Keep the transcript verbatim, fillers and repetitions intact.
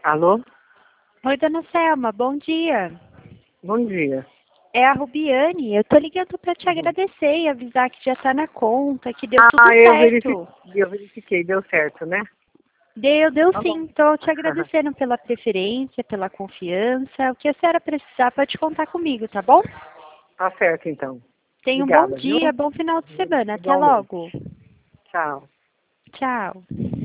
Alô? Oi, dona Selma, bom dia. Bom dia. É a Rubiane. Eu tô ligando para te Uhum. agradecer e avisar que já tá na conta, que deu tudo Ah, eu verifiquei, certo. eu verifiquei, deu certo, né? Deu, deu Tá bom. sim. Tô te agradecendo pela preferência, pela confiança. O que a senhora precisar pode contar comigo, tá bom? Tá certo, então. Tenha um bom Obrigada, viu? dia, bom final de semana. Até Igualmente. logo. Tchau. Tchau.